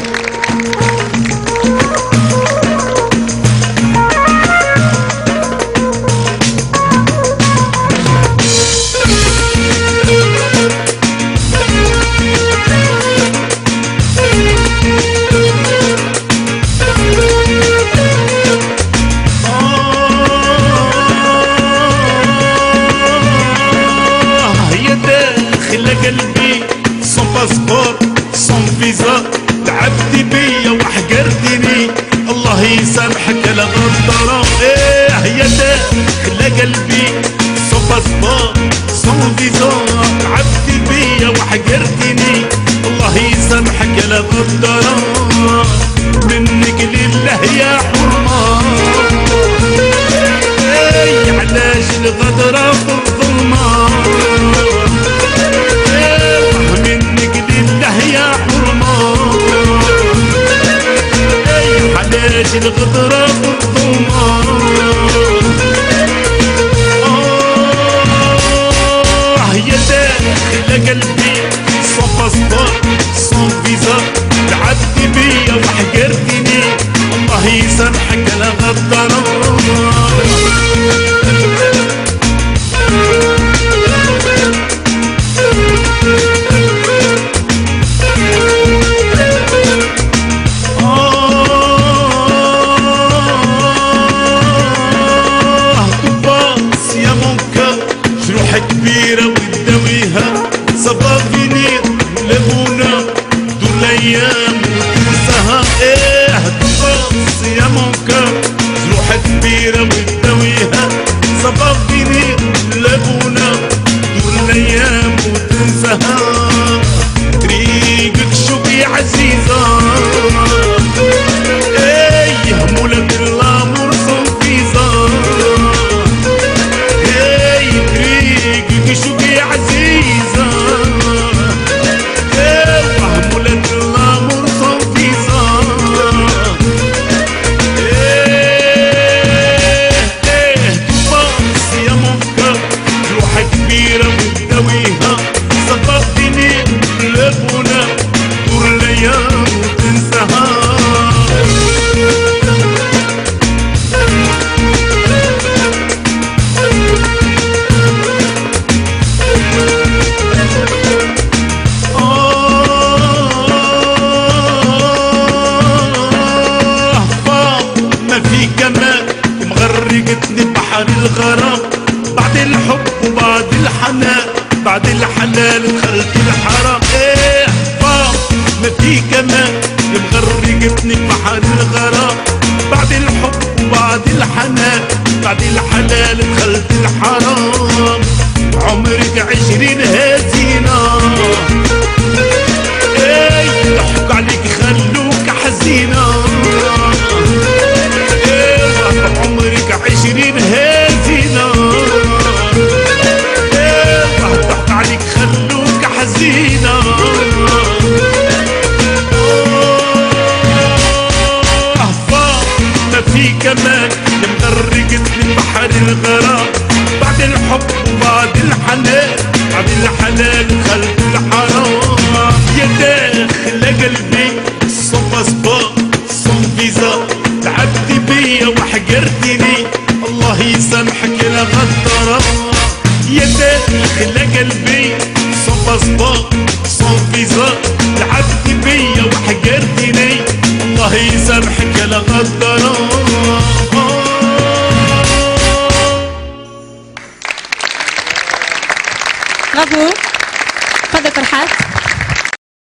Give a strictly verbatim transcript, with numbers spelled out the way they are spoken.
قلبي صون باسبور صون فيزا، تعبتي بيا وحقرتني، الله يسامحك على غدرة. ايه يا داخل قلبي صون باسبور صون فيزا، تعبتي بيا وحقرتني، الله يسامحك على غدرة. منك لله يا حرمة، ايه علاش الغدرة في الظلمة، علاش الغدرة في الظلمة. آه يا داخل قلبي صون باسبور صون فيزا، تعبتي بيا وحقرتني، الله يسامحك على غدرة. كبيرة وتداويها صبا فينير لبونا طول الأيام وتنساها. إيه تبص يا مونكا جروحة كبيرة وتداويها صبا فينير لبونا طول الأيام وتنساها. طريقك شوفي عزيزة، إيه همولك الأمور صون فيزا، شوفي عزيزة، ايه وهمولك الأمور صون فيزا. ايه ايه تبص يا مونكا جروحة كبيرة وتداويها صبا فينير لبونا طول الأيام وتنساها. مغرقتني بحر الغرام، بعد الحب وبعد الحنان، بعد الحلال دخلت الحرام. ايه فاض ما في كمان، مغرقتني بحر الغرام، بعد الحب وبعد الحنان، بعد الحلال دخلت الحرام. عمرك عشرين هزينة، ايه ضحك عليك خلوك حزينة، عمرك عشرين هزينة، ايه ضحك عليك خلوك حزينة. اه ما في كمان مغرقتني بحر الغرام، بعد الحب وبعد الحنان، بعد الحلال دخلت الحرام. يا داخل قلبي صون باسبور صون فيزا، تعبتي بيا وحقرتني، الله يسامحك يا غدرة. يا داخل قلبي صون باسبور صون فيزا، تعبتي بيا وحقرتني، الله يسامحك يا غدرة. برافو، تفضل فرحات.